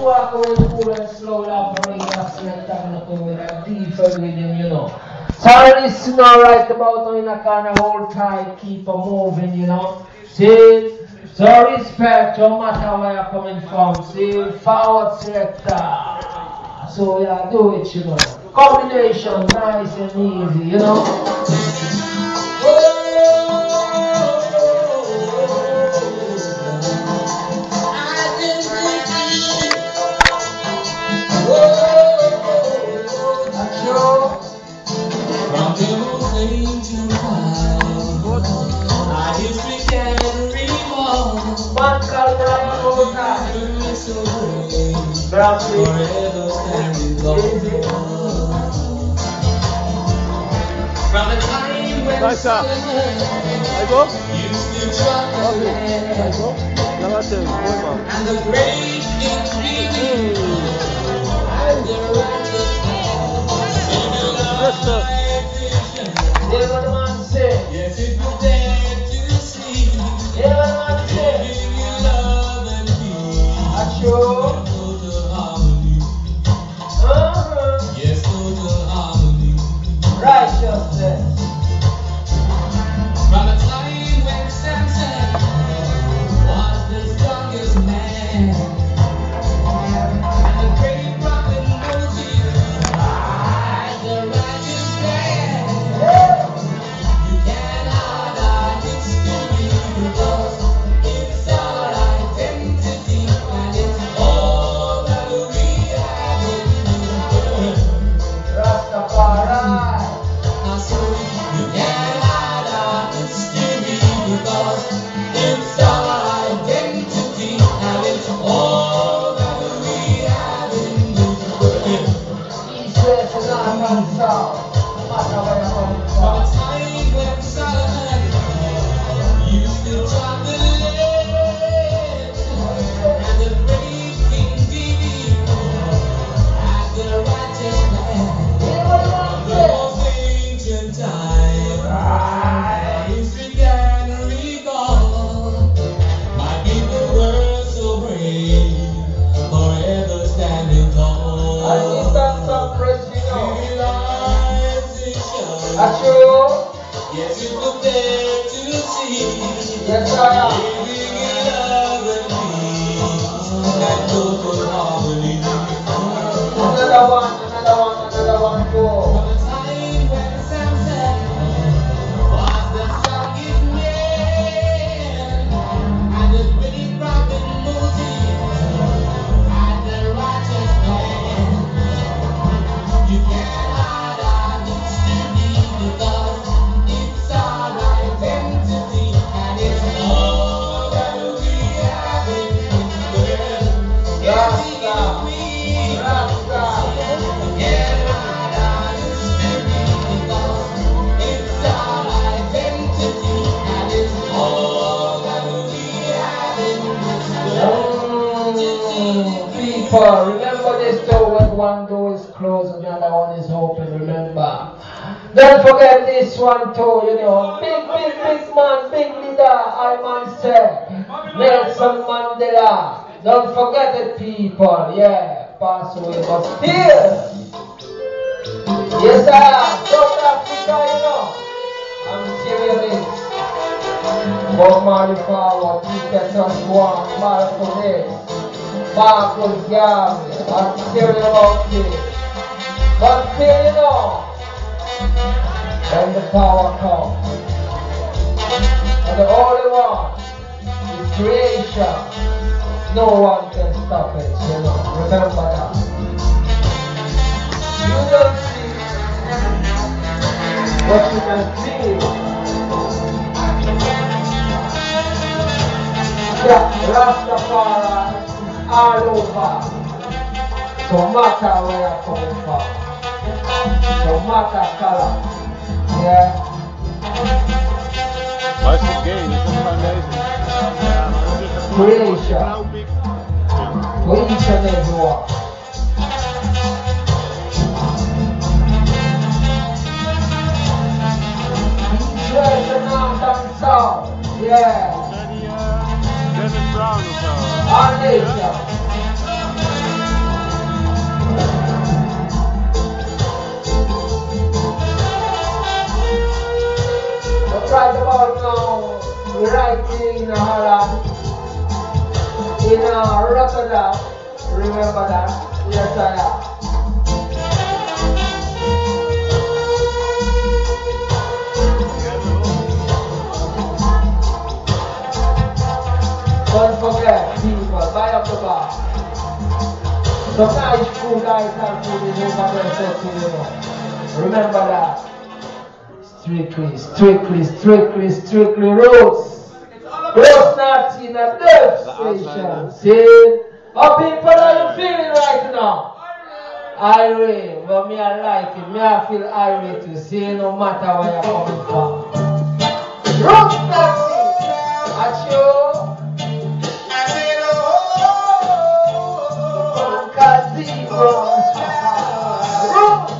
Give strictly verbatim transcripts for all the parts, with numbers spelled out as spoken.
walk away cool and slow down for me, that's like I'm looking with a deeper rhythm, you know. So listen now right about now in a kind of hold tight, keep on moving, you know. See, so respect no matter where you're coming from. See, forward selector. So yeah, do it, you know. Combination, nice and easy, you know. Nice up. I go? I go? Zobaczymy, pływa. Yes, it was there to see. Yeah, what the man say? Giving you love and peace. That's true. Total harmony. Uh-huh. Yes, total harmony. Righteousness. From a time when Samson was the strongest man, and the great prophet Moses was the righteous man. You cannot hide its beauty because it's our identity and it's all that we have in you. Rastafari. I said you cannot hide its beauty because it's our identity and it's all that we have in you. East, west, and north and south. No matter where you're coming from. From a time when Solomon used to travel the land, and the great King David had the righteous man. From those ancient times, history can recall. My people were so brave, forever standing tall. I need that some praise, you know. Civilization. That's true. Yes, it was there to see. Yes, I am. Living in love and peace and total harmony. Another one, another one, another one, go. From a time when Samson was the strongest man, and the great prophet Moses had the righteous man. You cannot hide its beauty because it's our identity and it's all that we have in this world. Rasta, Rasta. You cannot hide its beauty because it's our identity and it's all that we have in this world. People, remember this door when one door is closed and the other one is open, remember. Don't forget this one too, you know. Big, big, big man, big leader, I man say. Nelson Mandela. Don't forget it, people. Yeah, pass away, but still. Yes, I am. South Africa, you know. I'm serious. Bob Marley forward, Ticket us one, Malcolm X, Marcus Garvey. I'm serious about this. But still, you know, when the power comes, and the only one is creation, no one can stop it, you know. Remember that. You don't see what you can feel. Yeah, Rastafari is all over. No matter where you're coming from. No matter color. Yeah. Nice and game, this is foundation. Creation. For each and every one. East, west, and north and south. Yeah. Dennis Brown is Our nation. now, Rotterdam. Remember that? Yes, I am. Don't forget, people, buy up the bar. Some nice food, nice and food is over there, so to you know. Remember that. Strictly, strictly, strictly, strictly roots. Roots not in a death station. See? How people are you feeling right now? Irate. Well, me I like it. Me I feel irate to see no matter where you're coming from. Roots not in. At you. I said, oh, Kazibo. Roots.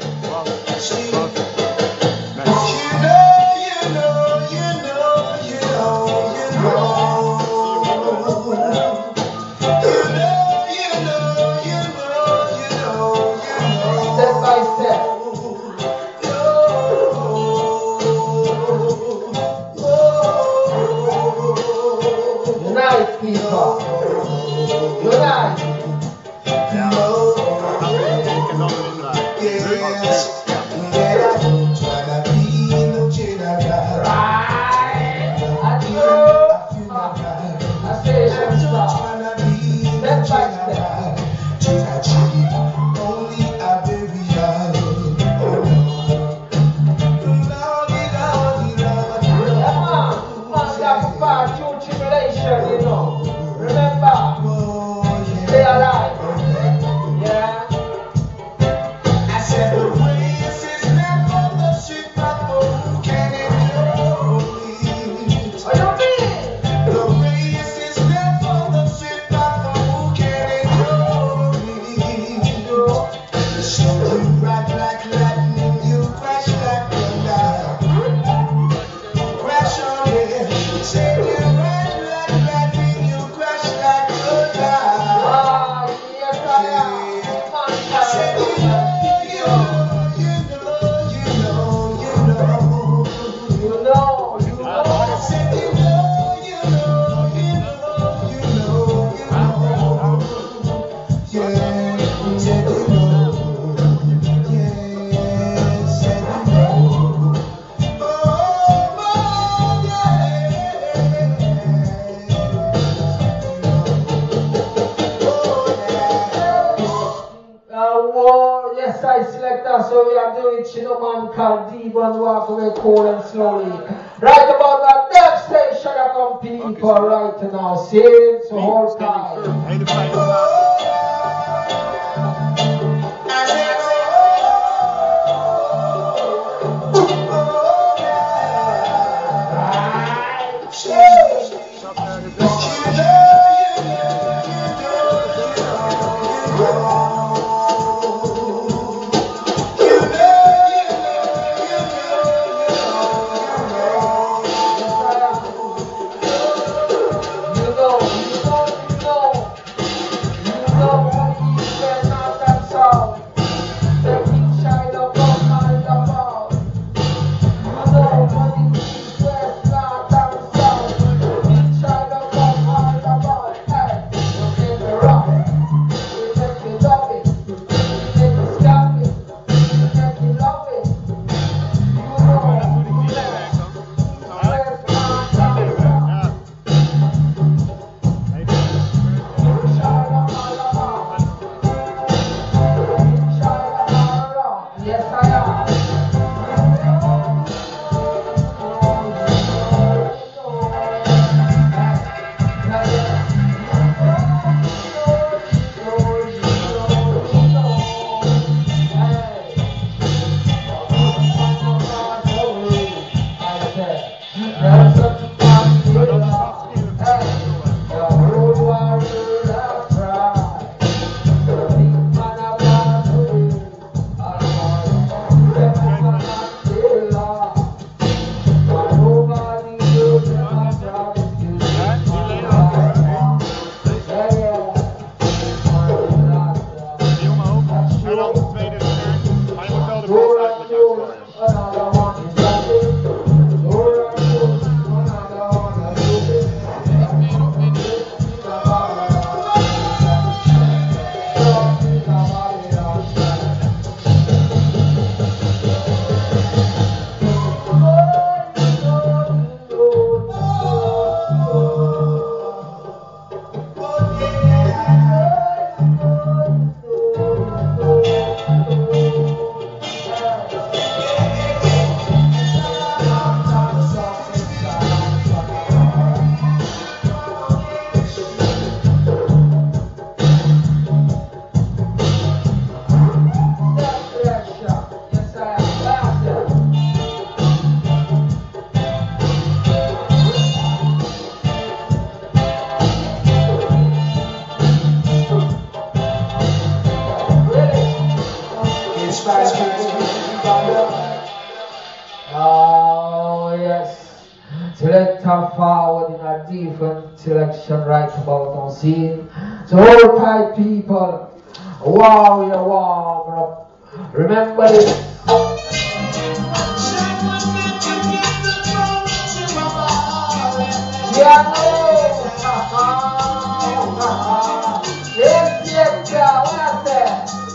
Cool and slowly. Right about that death station, I come people okay, right now. See it? So hold tight. Rock. Oh, yes. Selector forward in a different selection right about on scene. So hold tight, people. Wow, you're warm up. Remember this. Yeah, no. Yes, yes, yeah, what I said.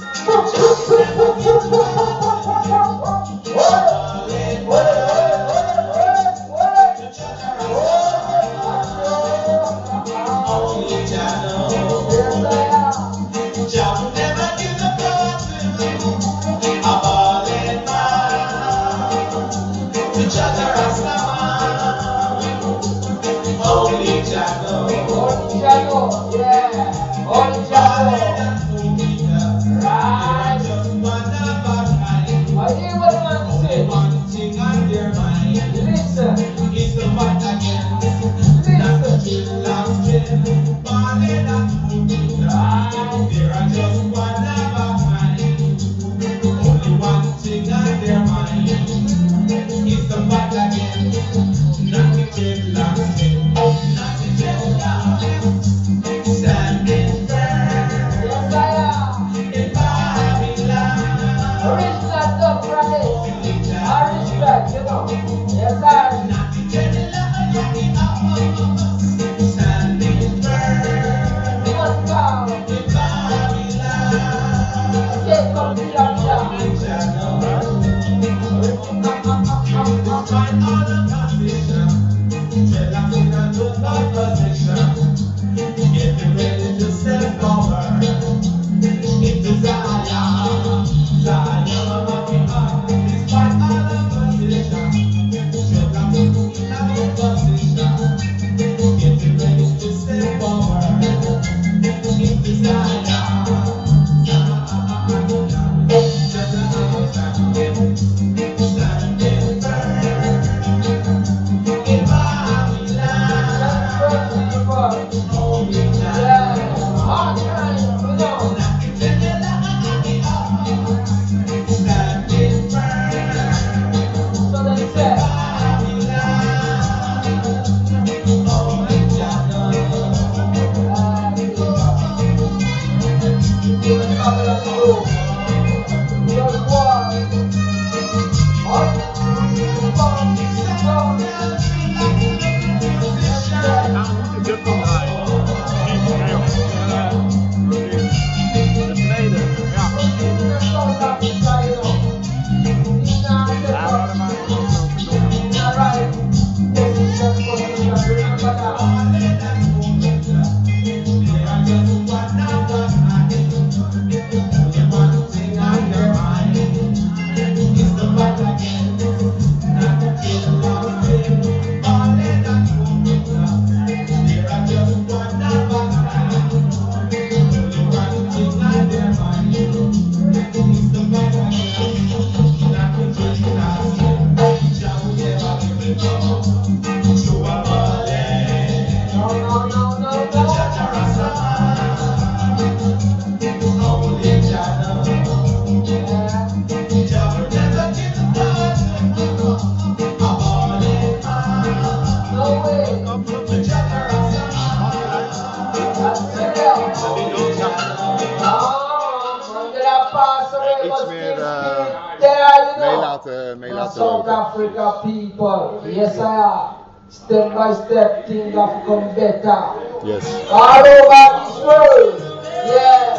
South Africa people, yes I am. Step by step, things have come better. Yes. All over this world, yeah.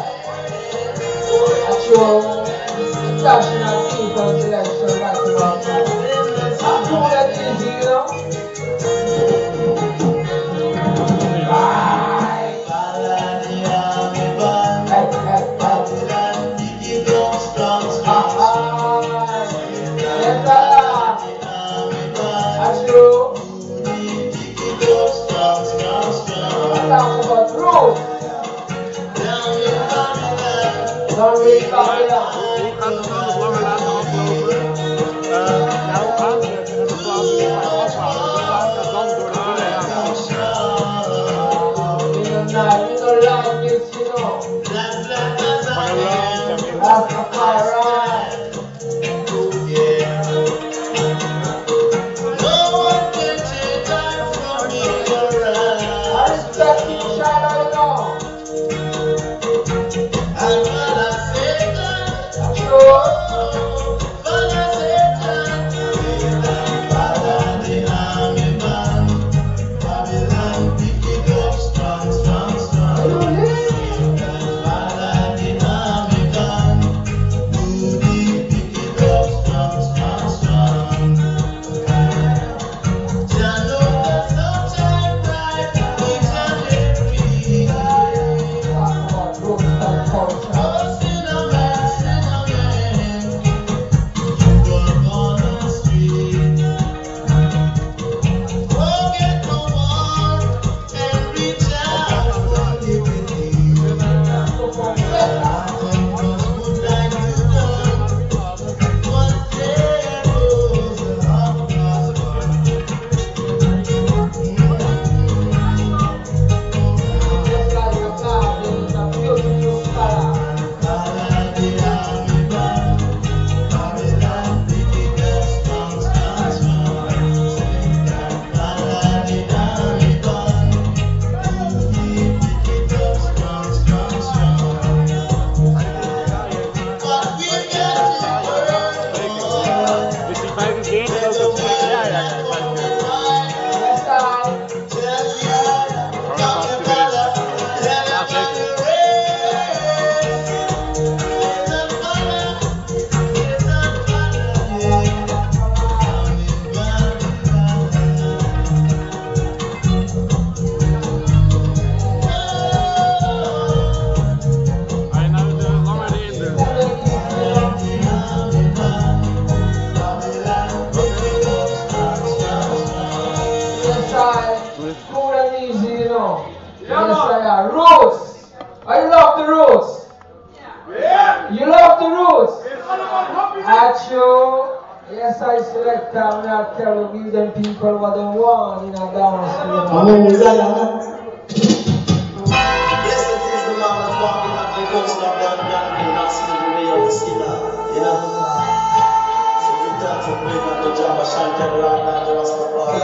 That's your national people selection right about now. I'm cool and easy, you know. Right. Hey, hey, hey. Yes, I am. That's you. Talk about truth. Don't read about it. Hoe gaat het dan nog langer laten aflopen? Uh, ja, hoe gaat het? En de plaats is maar afhouden. Dan laat het dan door de deur gaan. You don't like this, you know. That's the fire. Acho. Yes, I select them. I tell you, give them people what they want in a dance. Oh, Zion. Blessed is the man that's walking up the coast of that land and not see the way of the sinner. You know? So we talk to bring up the job of Shantel Land and the Rastafari.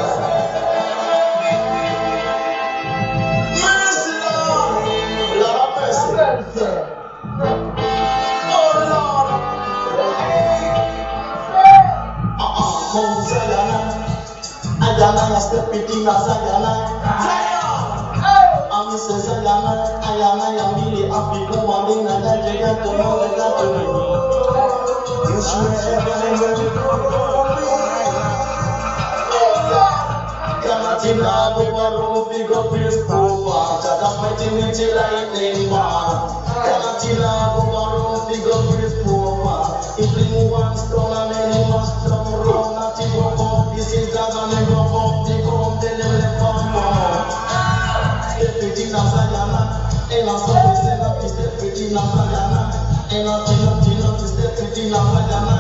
Mercy, Lord. Lord of mercy. Oh, Lord. Mount Zion, Ayana, I step it in a Zion. I'm Mister Zion, Ayana, I'm really happy woman, and I get to know the God to me. You should have Kanatina, we were all big up with Puma, Jada fighting until I name man. Kanatina, we were all big up with Puma. If we move one stone and then you must come around, not to go up, this is that and then go up, they go up, then they left on more. Step it in a Sayana, and I'm sorry, stand up, step it in a Sayana, and I'm tin up, tin up, step it in a Sayana.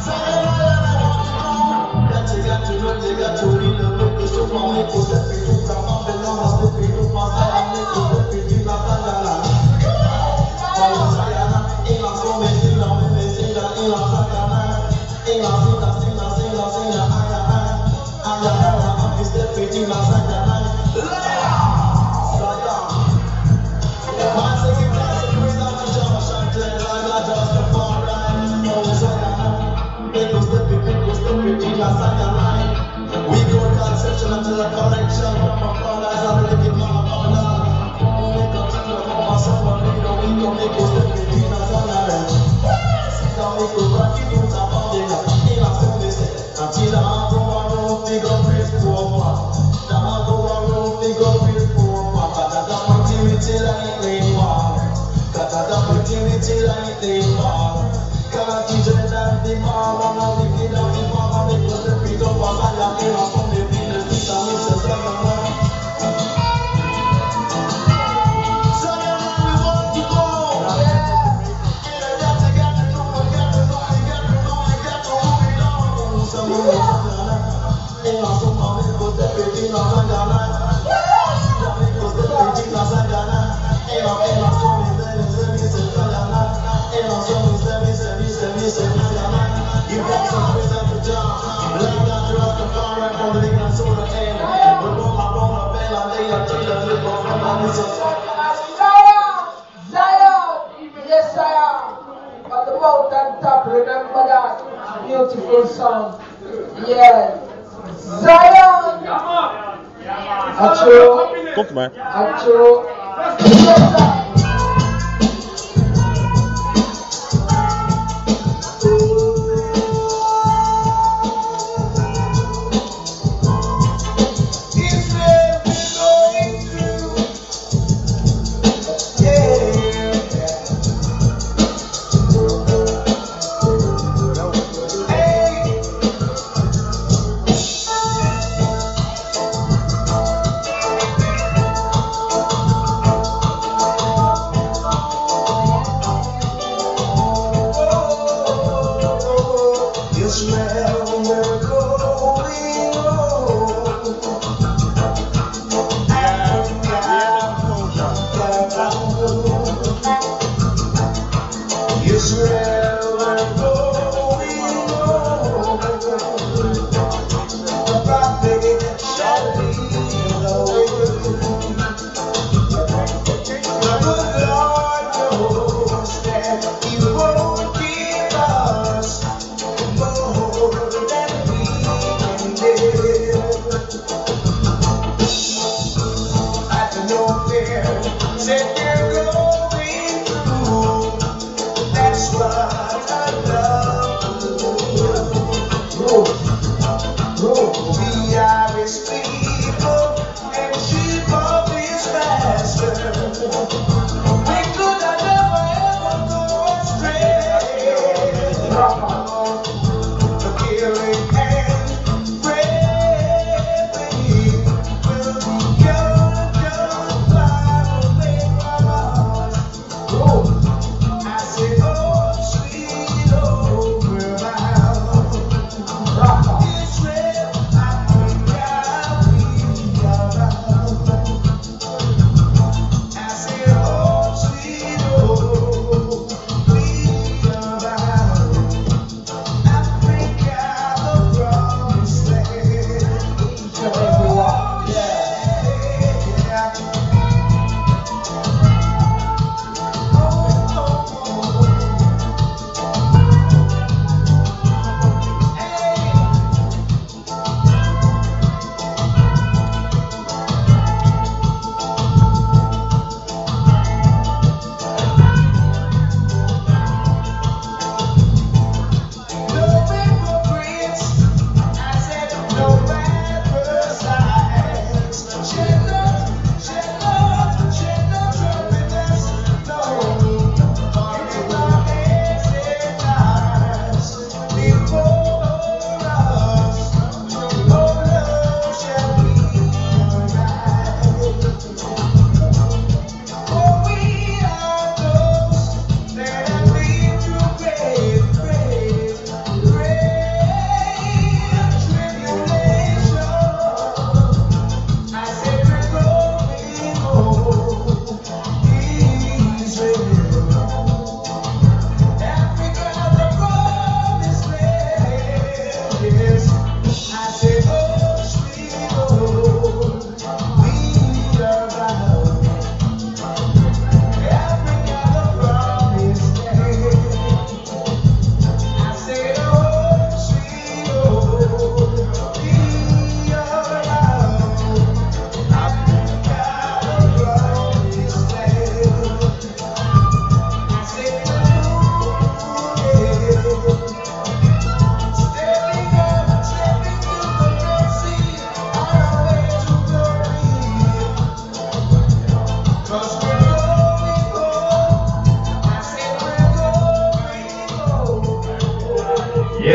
Sayana, that you got to know, you got to read the book, the show for me, to step it to come up, and I'm step it to pass, and I'm step it in a Sayana. Sayana, and I'm so many, I'm amazing, and I'm Sayana. Sing a sing a sing a sing a sing a aya aya aya aya. This the pretty man Sayana. Sayana. Man say give thanks and praise unto Jah Shantel Land and just the far right. Oh Sayana. Make us the people, make us the pretty man Sayana. We go conception until the correction from our fathers and the wicked man of our land. Oh make us the mama summer leader. We go make us the pretty man Sayana. Make us rock it out of our day. Until I go around, big up with poor. Now I go around, big up with poor. Cause I got my team till I ain't laying one. Cause I got my team till I ain't laying one. Can't teach it and the mom and the wicked and the mama make us the pick up as I am in a Sunday business. This and this is like a man. So then we want to go. Yes, I am. At the mountain top, remember that beautiful song. Yes. Zion. Acho. Komt maar. Acho. Yes, sir. Said they're going through. That's why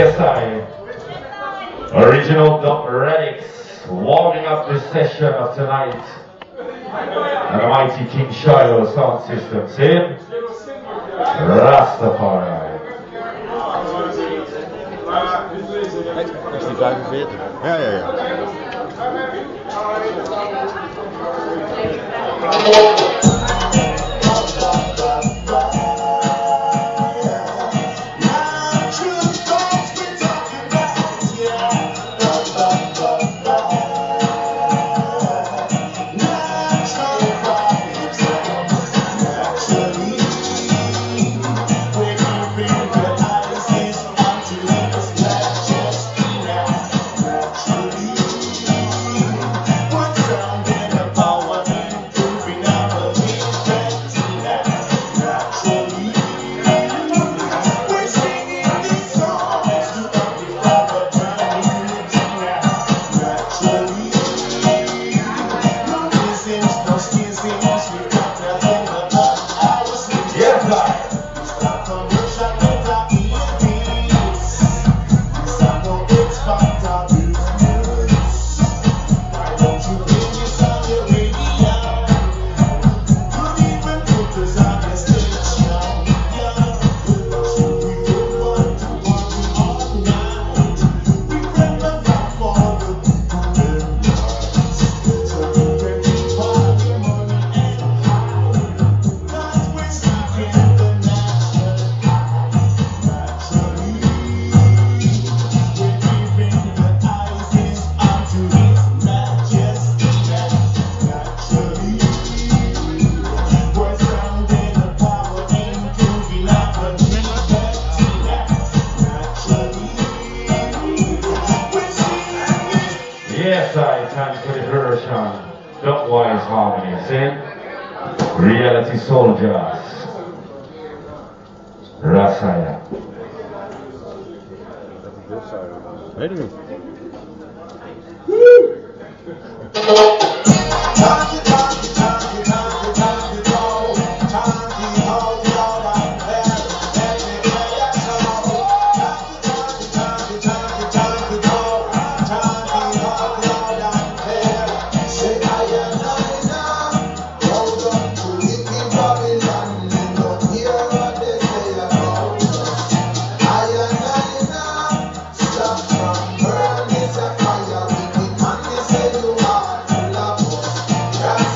Yes, I. Original Dub Relics warming up this session of tonight. And the mighty King Shiloh sound system. See? Rastafari. Is die vijfenveertig? Ja, ja, ja. Yes, I time for the version. Dubwise harmony, see? Reality Soldiers. Rasaya. Weet ik niet. Burn is a fire, wicked man, they say you are to love us.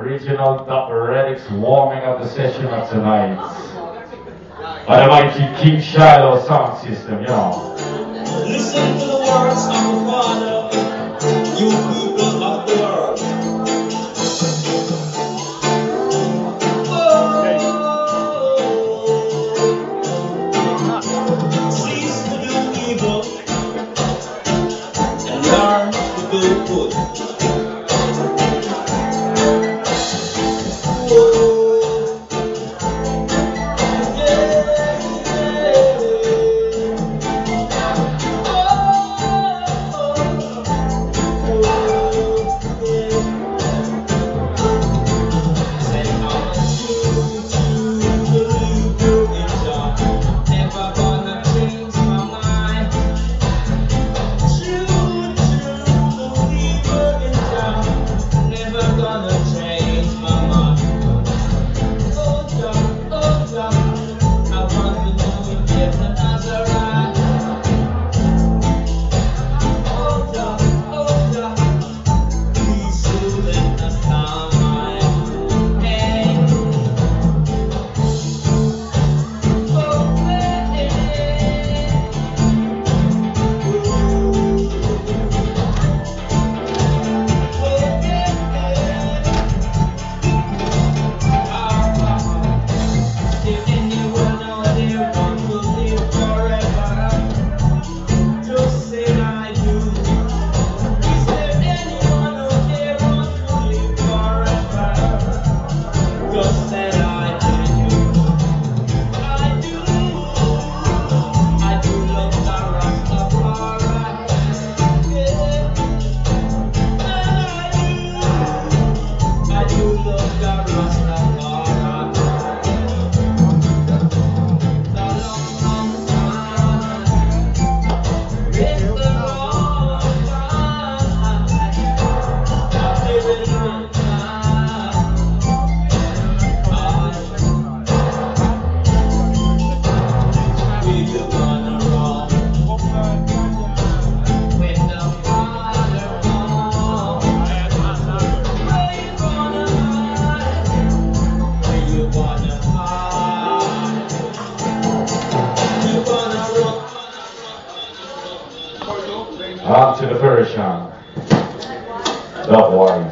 original Doctor Relics warming up the session of tonight. By the mighty King Shiloh sound system, you know. Listen to the words of the Father, you people of the world. Oh, cease to do evil and learn to do good. On to the Persian. Dubwise.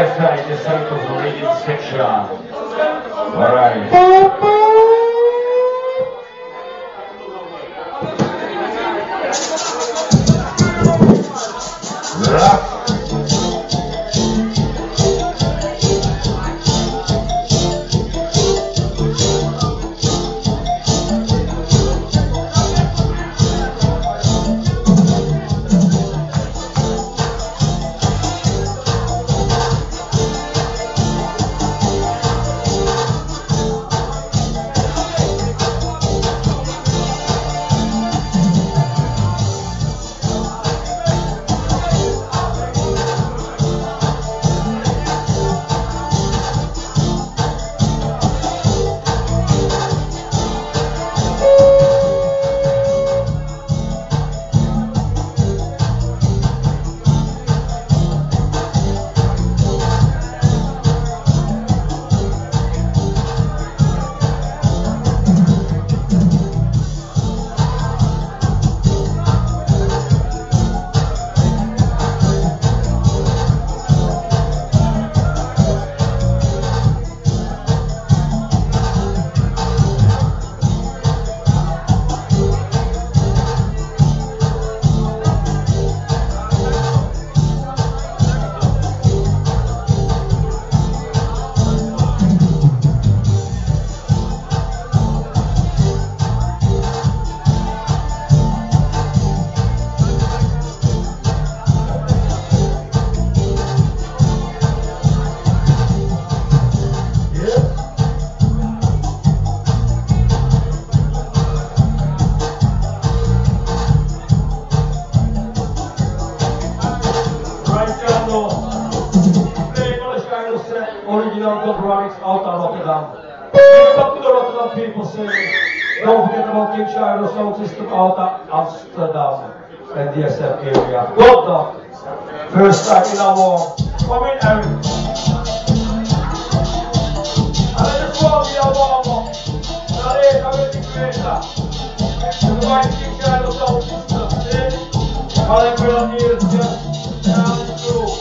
right side, the side of the ladies section. Alright. Rock. Original Dubrovnik's out of Rotterdam. Give up to the Rotterdam people saying, don't forget about King Shiloh sound system out of Amsterdam and D S M area. Well done. First time in our war. Come in, Eric. And then just warm me a warm up. Now later we'll be greater. The white King Shiloh sound system. See? All them real needles just down through.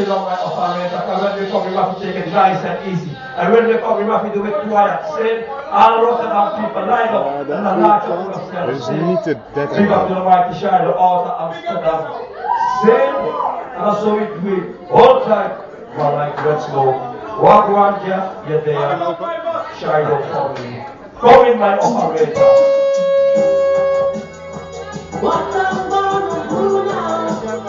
on my operator, because when we come, we have to take it nice and easy. And when we come, we have to do it quiet. Sing, all Rotterdam people line up and the large of themselves. Sing, big up to the mighty Shiloh out of Amsterdam. Sing, and that's how we do it. All time, one like let's go. Walk around here, you're there. Shiloh for me. Come in, my operator. What I'm gonna do now?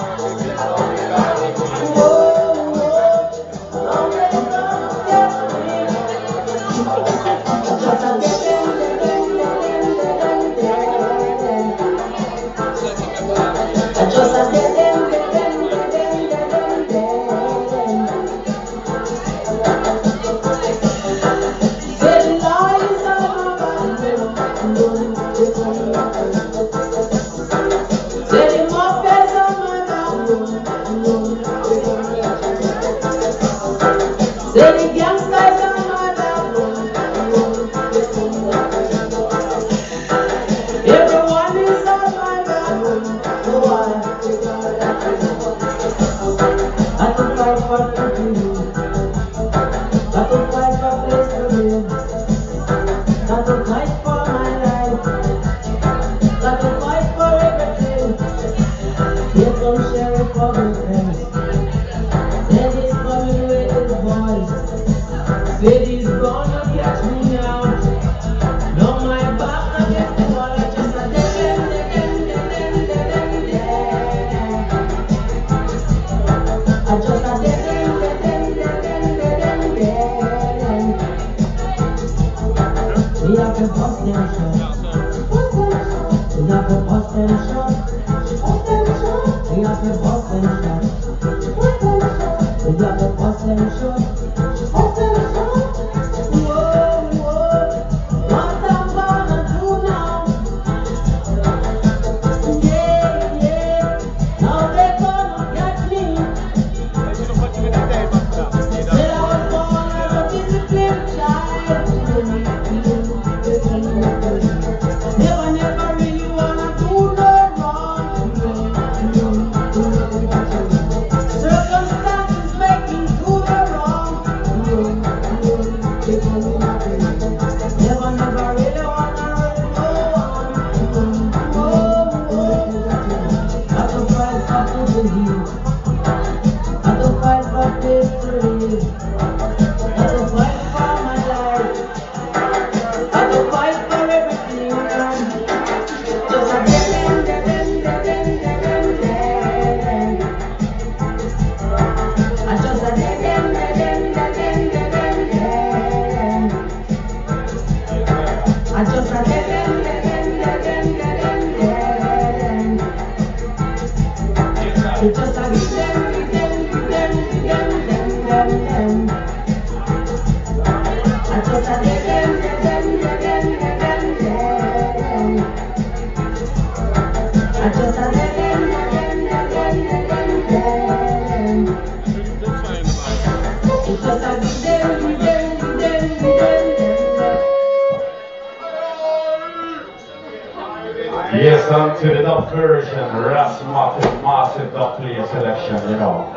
Yes, on to the dub version, Ras Martin, massive dub player selection, you know.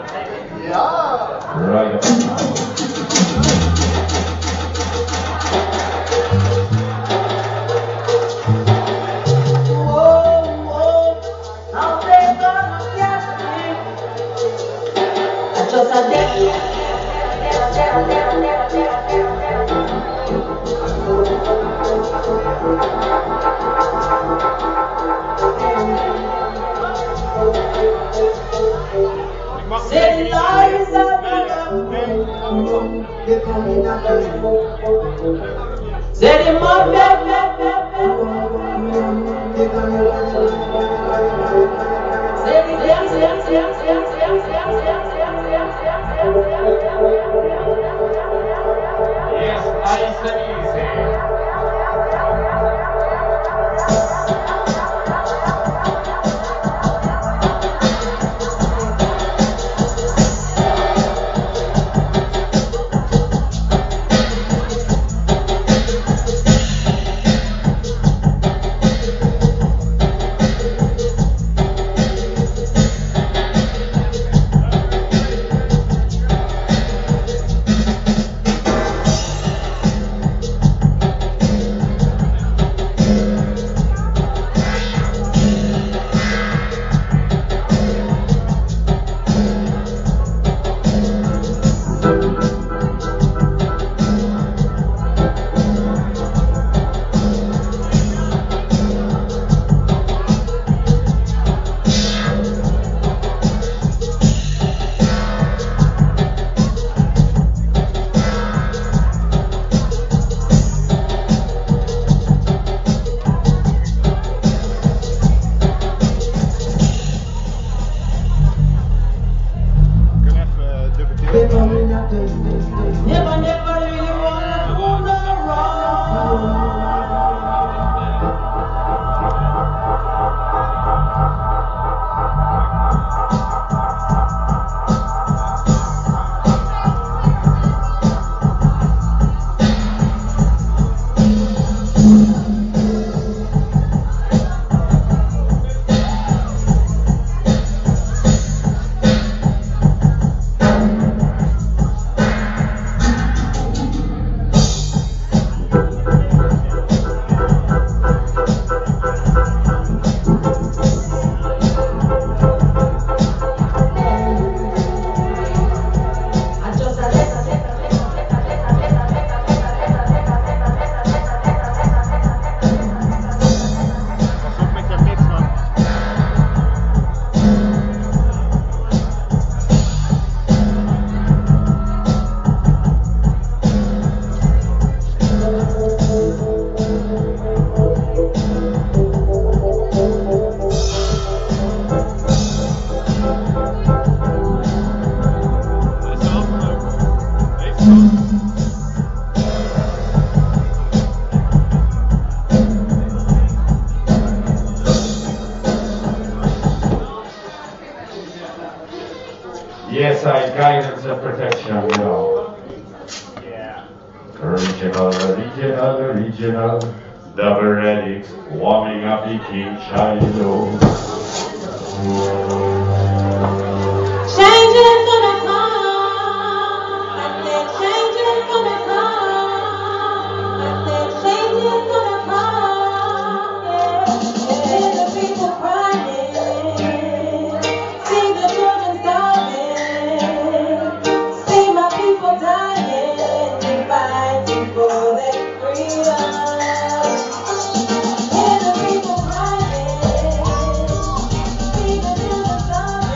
Yeah. Right up now. Say lies are say the more Yes, nice and easy. guidance and protection, you know. Yeah. Original, original, original. Double ready, warming up the King Shiloh. Change is gonna come. I said change is gonna come. I said change is gonna come. Yeah. Hear the people crying. See the children starving. See my people dying. Fighting for their freedom. Hear the people crying. See the children starving.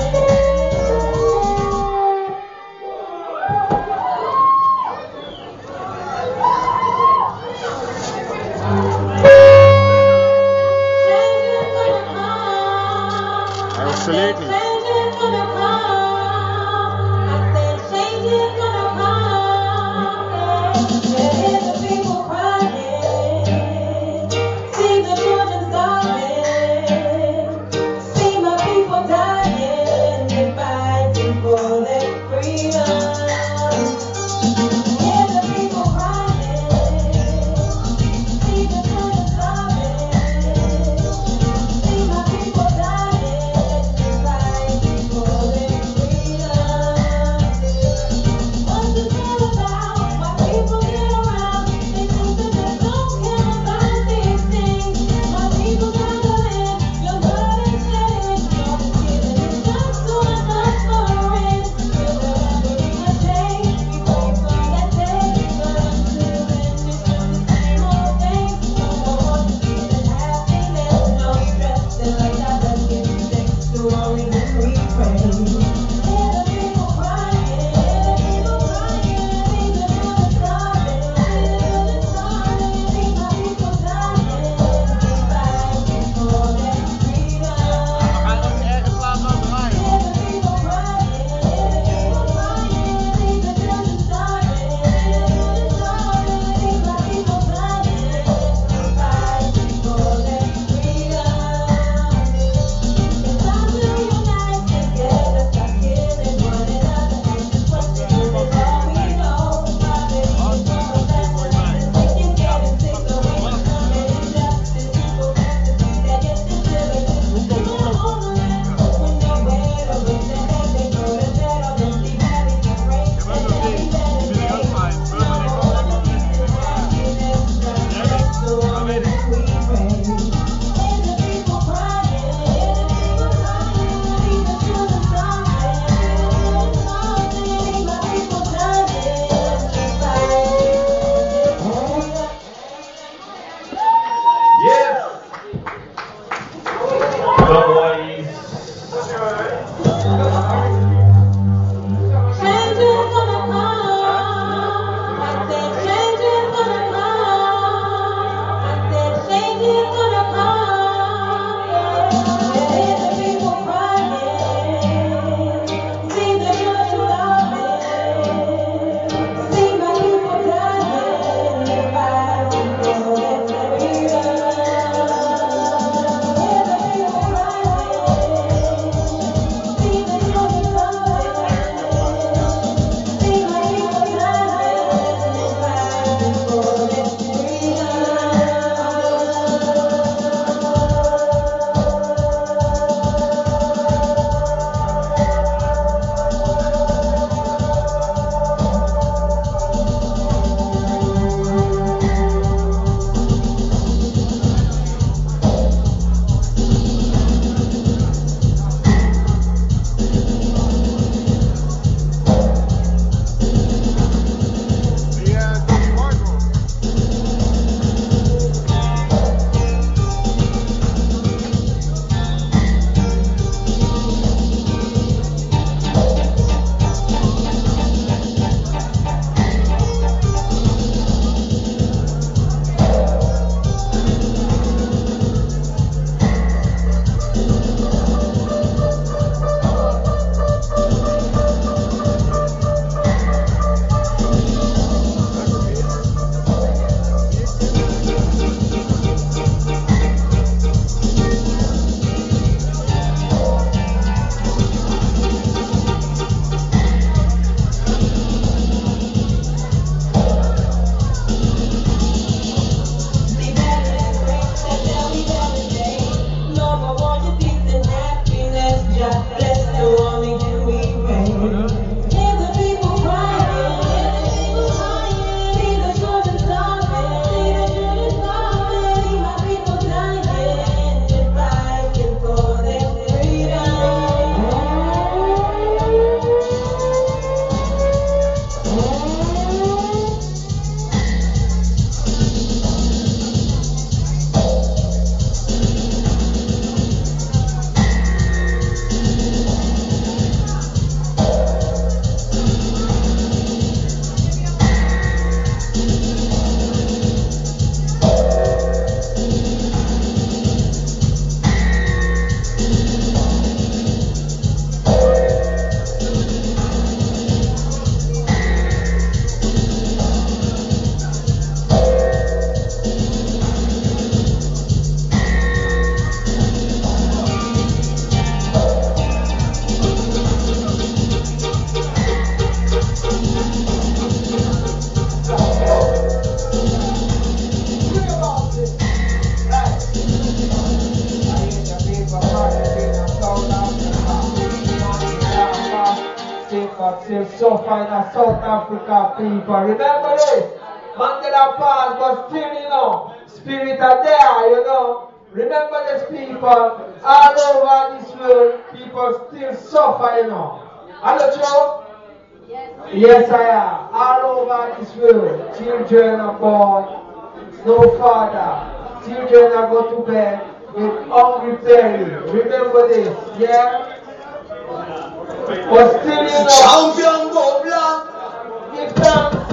God still suffering in South Africa people. Remember this? Mandela Park was still, you know, spirit are there, you know. Remember this people, all over this world, people still suffer, you know. Hello, Joe? Yes. Yes, I am. All over this world, children are born, no father. Children are go to bed with hungry belly. Remember this, yeah? But still, you know, champion go black. give thanks.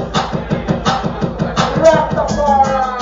Rastafari.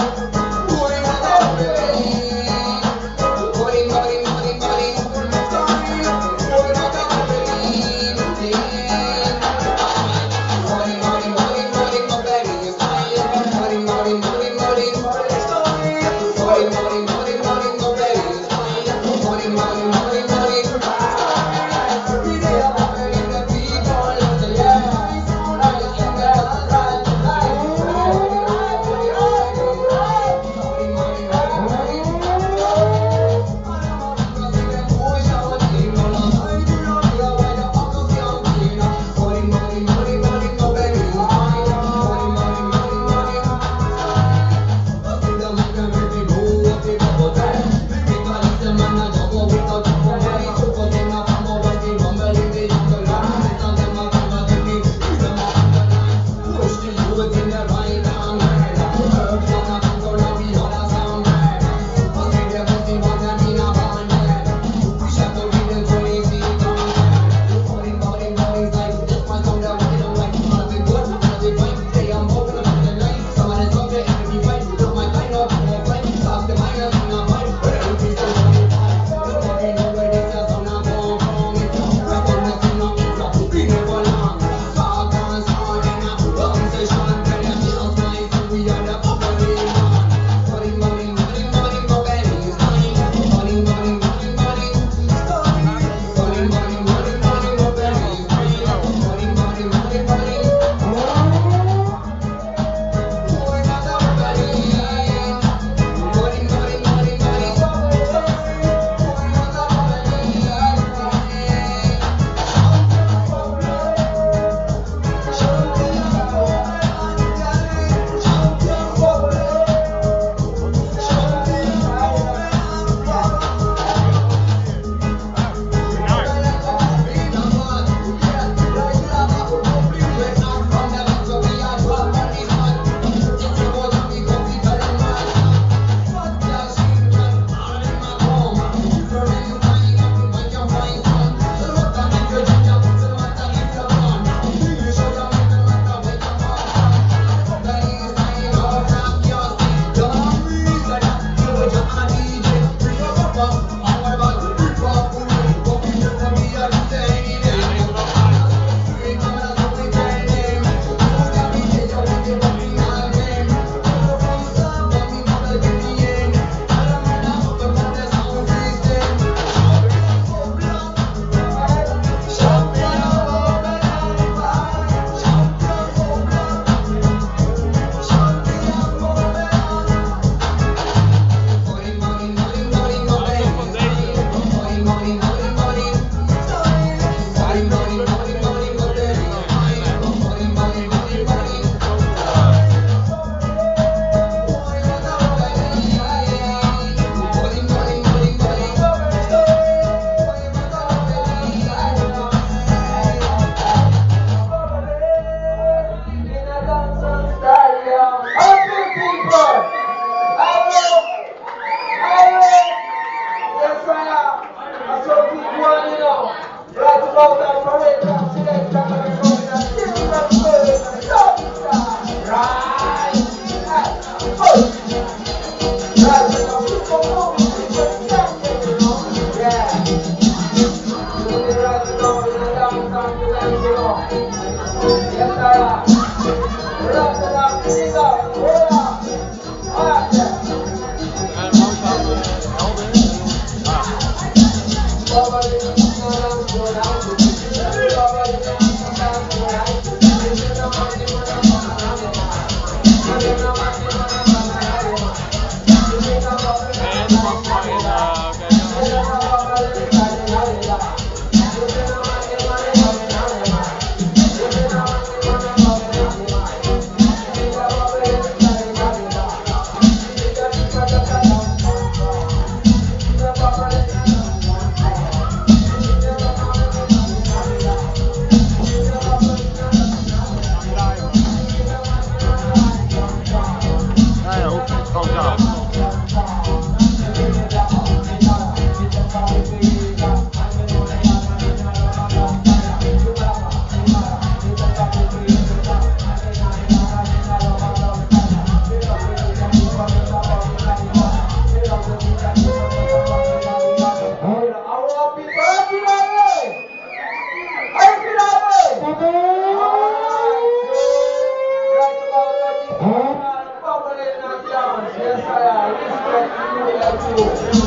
Yes, I am. Respect you like you.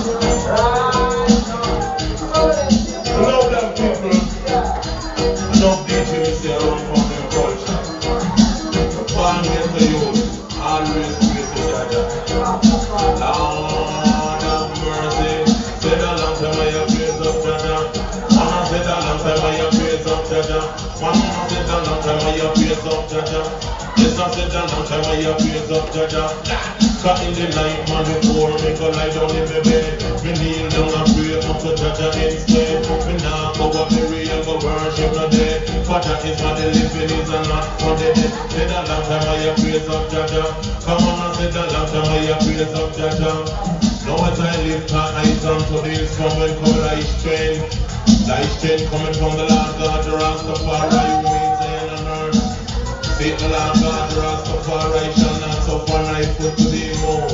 Right. Love them people. Enough D Js say around from their culture. Born here to youth, always pray to Jaja. Lord of mercy, said a long time I have praise of Jaja. Mama said a long time I have praise of Jaja. Mama said a long time I have praise of Jaja. Yes, I said a long time I have praise of Jaja. Cause in the night, man, before me go lie down in my bed, me kneel down and pray up to Jaja instead. Me now go up the real, go worship no dead. For that is what the living is and not for the dead. Said a long time I have praise of Jaja. Come on, I said a long time I have praise of Jaja. Now as I lift my eyes unto the hills from when come thy strength. Thy strength coming from the Lord God, the Rastafari, who made Zion and earth. Say the Lord God, the Rastafari shall not suffer thy foot to the moon.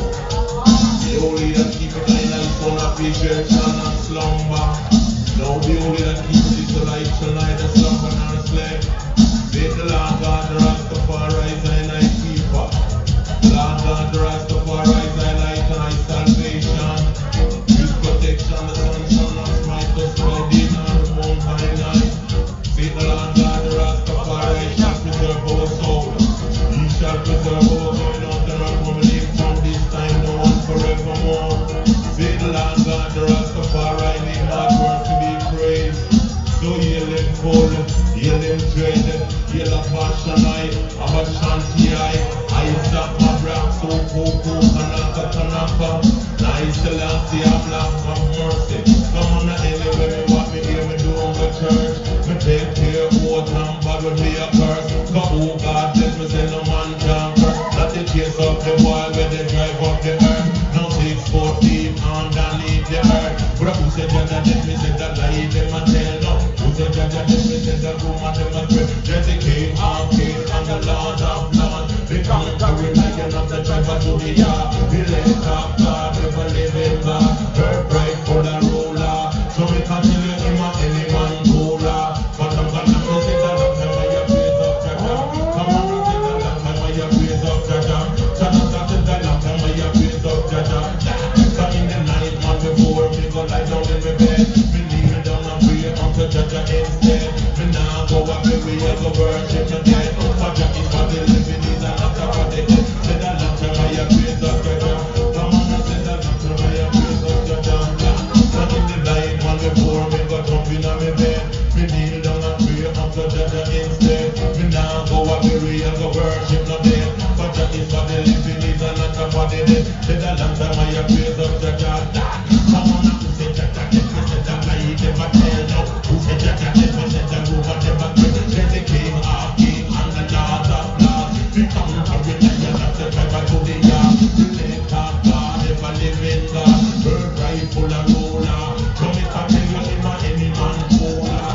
The holy that keepeth thy life son of Israel shall not slumber. Now the holy that keepeth his life shall neither slumber nor sleep. Say the Lord God, the Rastafari is thy night keeper. The Lord God, the Rastafari is thy light and thy salvation. His protection, the sun shall not smite us by day nor the moon by night. Say the Lord God, the Rastafari shall preserve our soul. He shall preserve our going out and our coming in from this time now and forevermore. Say the Lord God, the Rastafari, name not worth to be praised. So heal them full, heal them dread, heal a passion I, I'm a shanty I, I stop my breath, so cool, kanaka, kanaka. Nice to see I'm black of mercy. Come on anyway, me what me hear me doing the church. Me take care of what I'm bad with me a curse. Cause oh God bless me, say no man can curse. Not the case of the boy when they drive up the earth. Now six fourteen underneath the earth. But who said that that me said that lie them a tell no. Who said that that me said that woman them a pray. There's the king of kings and the Lord of lords. They come and carry like another driver to the yard. He let up God, never living God. Her bright for the ruler. So we can't tell you him or any man cooler. But I'm gonna say that long time I have praise of Jaja. Come on, say that long time I have praise of Jaja. Jaja started that long time I have praise of Jaja. So in the night, man, before me go lie down in my bed, me kneel down and pray unto Jaja instead. Me now go up everywhere, go worship the dead. For Jaja is for the living, is and not for the dead. Say that long time I have praise of Jaja. Come on, say that long time I have praise of Jaja. So in the night, man, before me go jump in on my bed, me kneel down and pray unto Jaja instead. Me now go up everywhere, go worship the dead. For Jaja is for the living, is and not for the dead. Say that long time I have praise of Jaja. Come on, who say Jaja, let me say that lie, never tell no. Who say Jaja, let me say that woman never quit. Let the king of kings and the Lord of lords. We come to the lion of the driver to the yard. We let our God, never living God. Bird right full of ruler. Come and tell you him or any man cooler.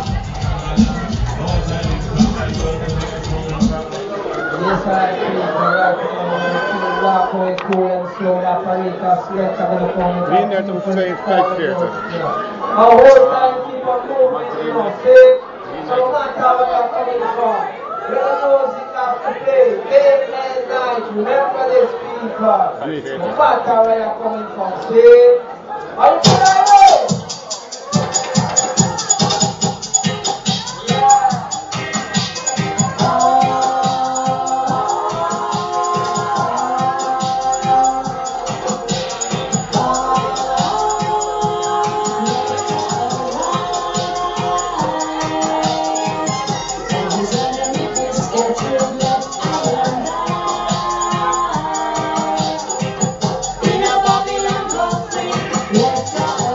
Lord, I live back, I go to the throne. Yes, I feel the right to walk away cool and slow. That Parika select I'm gonna come. Been there to say five years. Our whole time keep on moving, you know, see? So no matter where you're coming from, you know music have to play, day and night. Remember this people. No matter where you're coming from, see? Are you ready? In a Babylon go free, let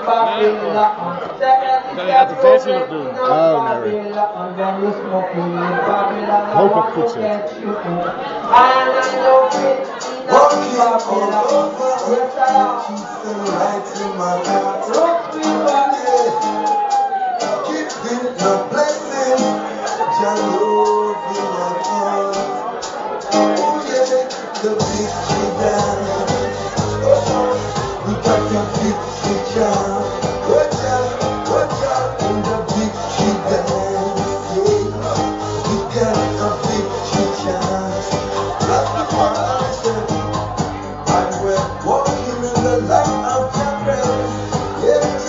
Babylon. Second Dan gaat de versie nog doen. Oh, nee. Babylon. When you smoke weed, Babylon, I Hoop want ik goed to zit. get you hooked. And I know it in Babylon. Yes, I am. Rock me, Babylon. Keeping the blessing, Jah love you my God. Oh yeah, the victory dance. We got the victory chant. Watch out, watch out in the victory dance. Yeah, we got the victory chant. That's the part I said. And we're walking in the light of Jah presence. Yeah.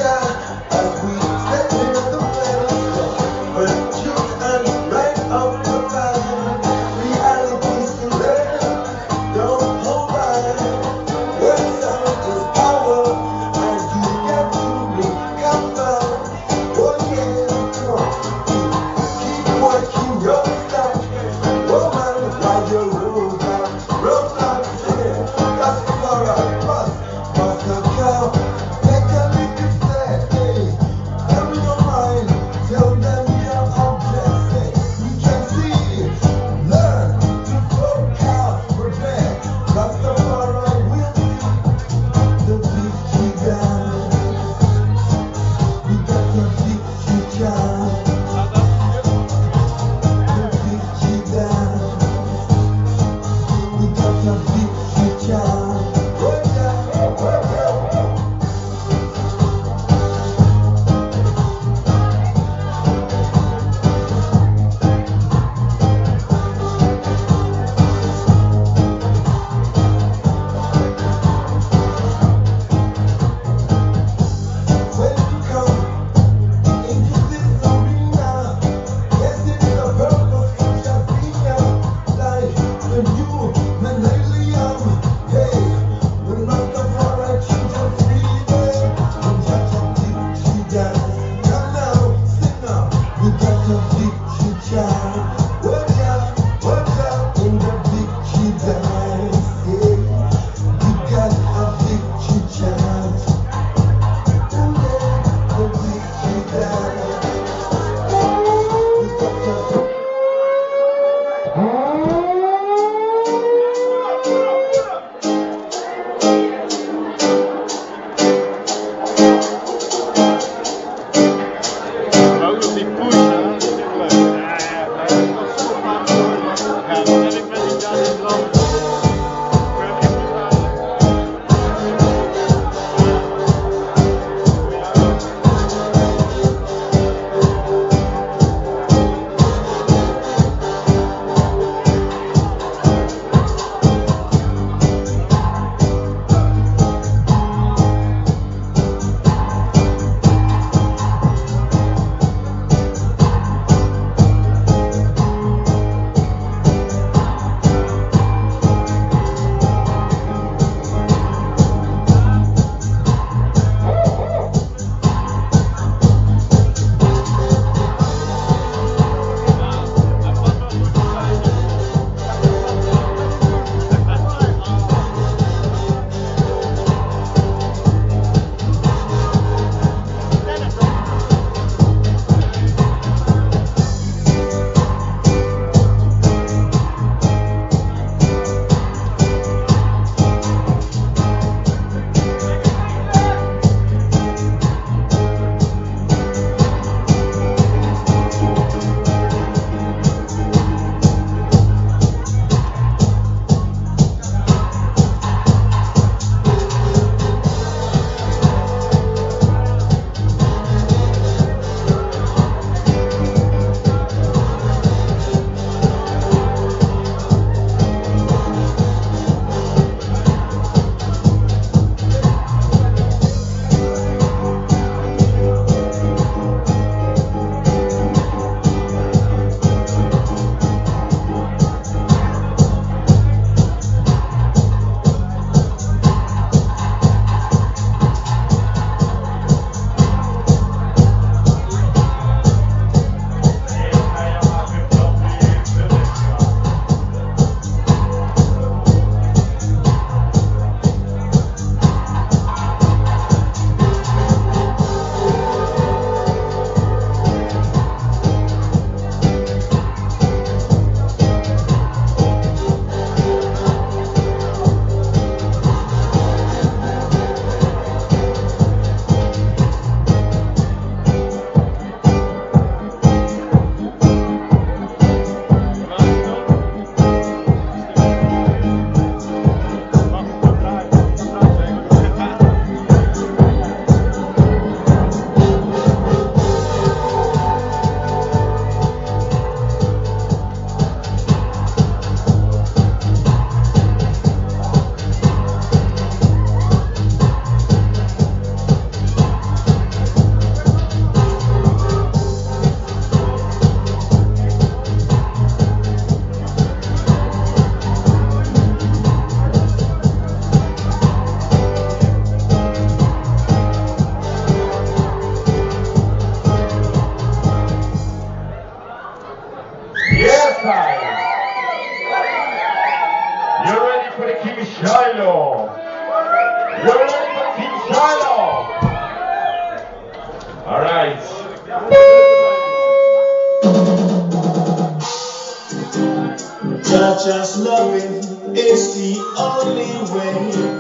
Just loving is the only way.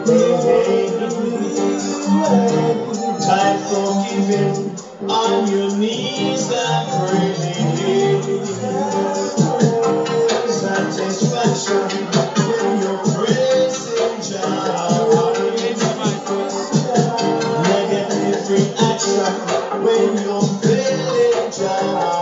Time for giving on your knees and praying. Satisfaction when you're praising Jah. Negative reaction when you're feeling Jah.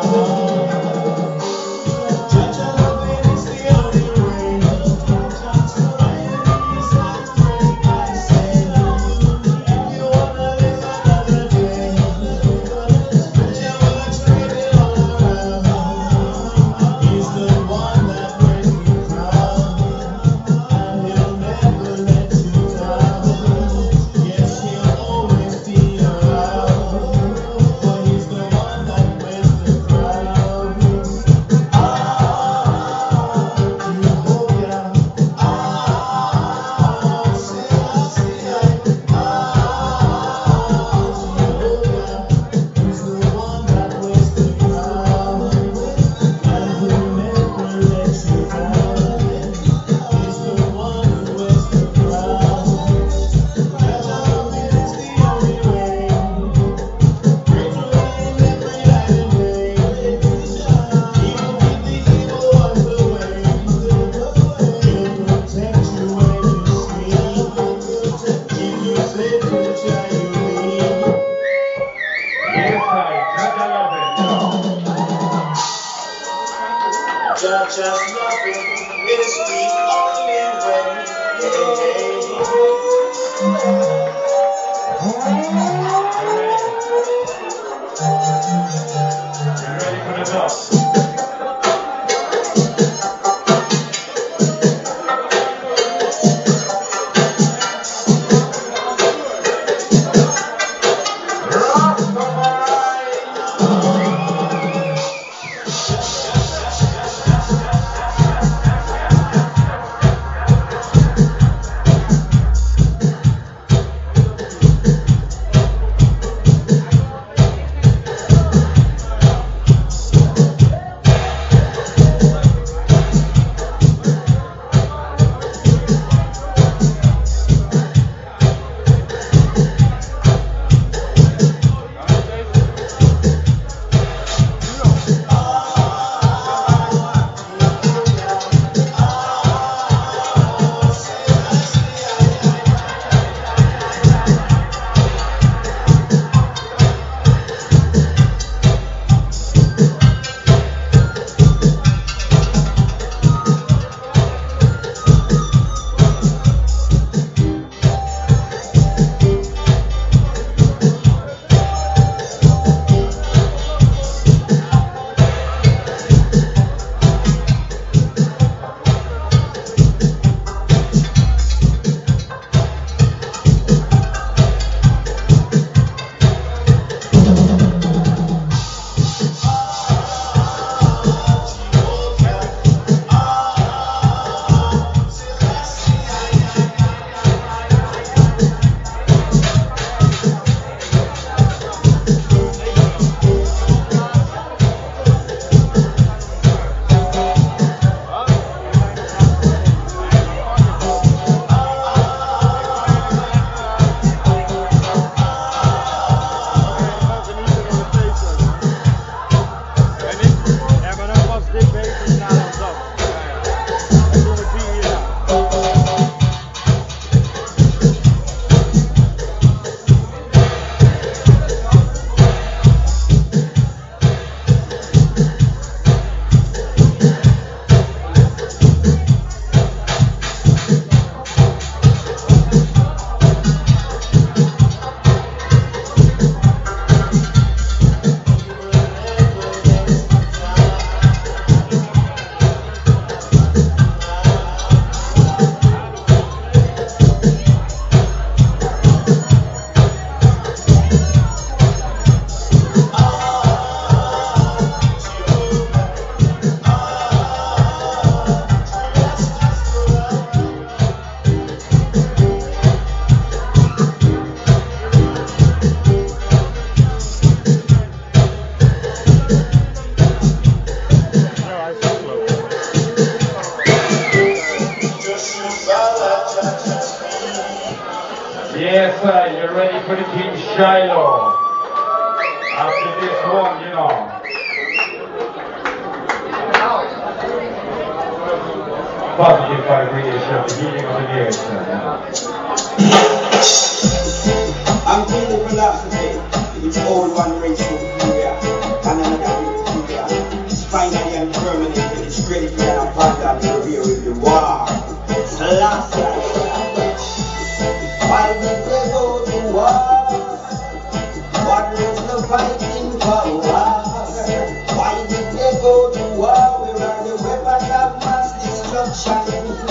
Just loving is the only way. You ready for the dog? Yes, sir, you're ready for the King Shiloh. After this one, you know. Positive vibration, the healing of the earth, sir. I'm feeling philosophy, which old one rings superior, and another rings superior. It's finally and permanent, and it's ready for an abundant review with the war. Last night, why did they go to war? What was the fighting for war? Why did they go to war? Where are the weapons of mass destruction?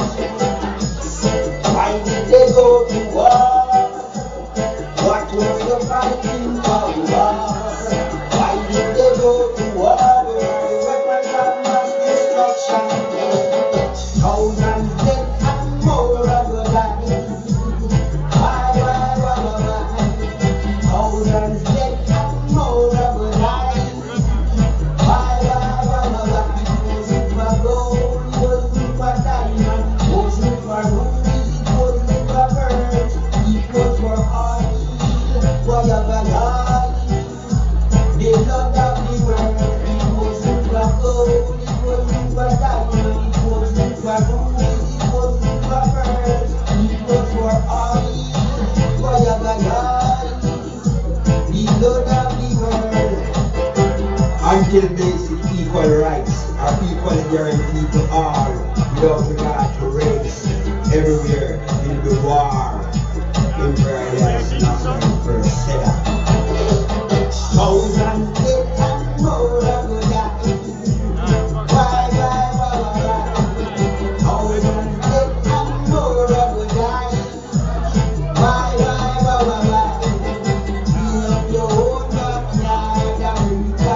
Why did they go to war? What was the fighting for war? Why did they go to war? Where are the weapons of mass destruction? Thousands dead and more of the dying. Why, why, why, why? Thousands dead and more of the dying. Why, why, why, why? It wasn't for gold, it wasn't for diamond, it wasn't for rubies, it wasn't for pearls, it was for oil. Whatever life, the blood of the world. It wasn't for gold, it wasn't for diamond, it wasn't for rubies, it wasn't for pearls, it was for oil. Whatever life, the blood of the world. Until basic equal rights are equally guaranteed to all, without regard to race, everywhere in the war. Imperialism is not my first setup. Thousand dead and more of the dying. Why, why, why, why? Thousand dead and more of the dying. Why, why, why, why? Clean up your own backyard, America.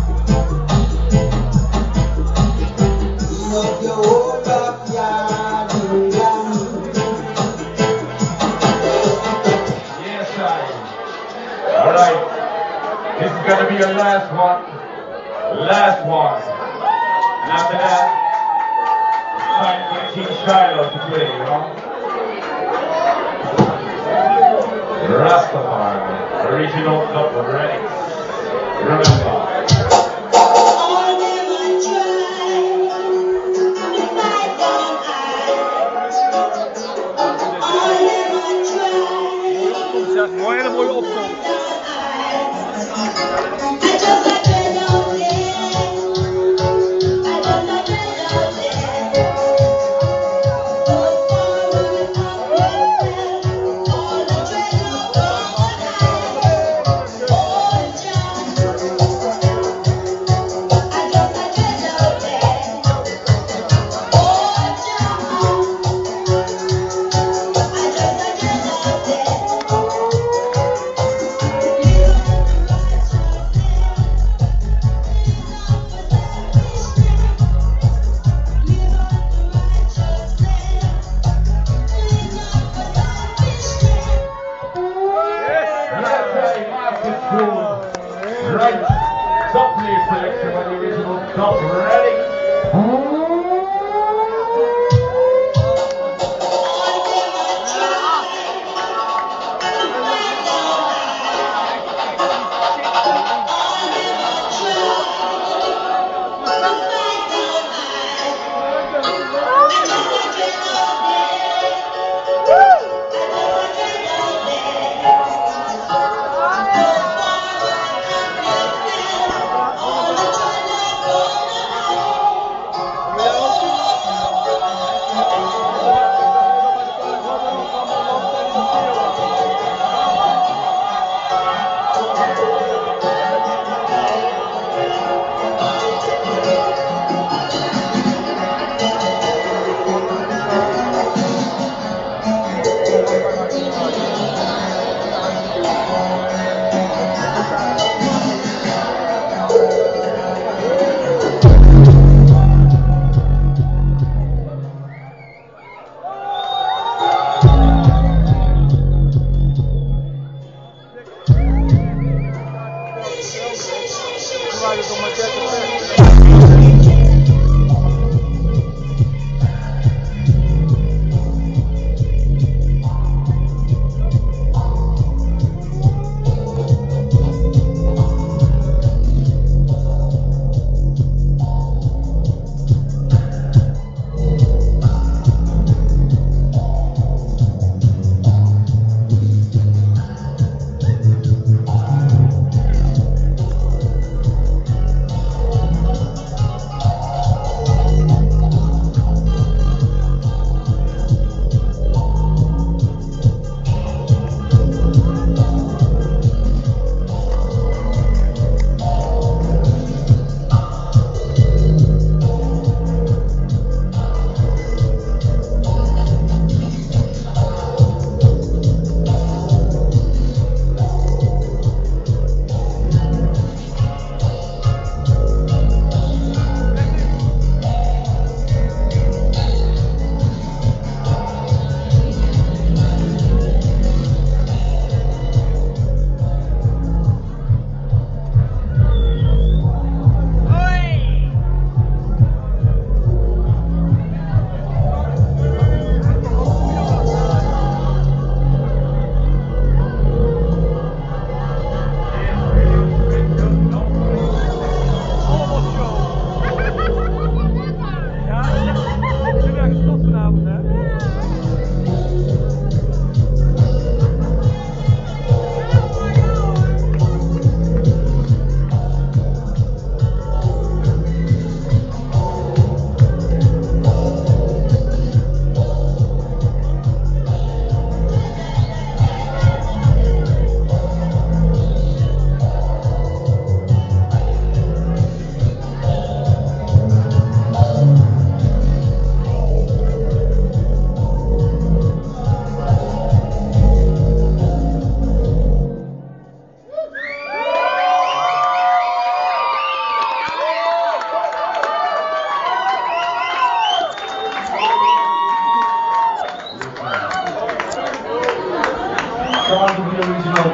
Clean up your own backyard, England. Alright, this is gonna be your last one. Last one. And after that, it's time for the King Shiloh to play, you know? Rastafari, original double ready. Remember. Mooi en een mooie opkomst. Right, top play selection by the original top ready.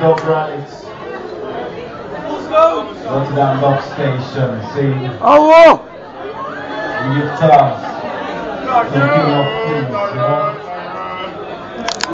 big up Ralix. Rotterdam Box Station, see? Oh, We give thanks to the King of Kings, you know?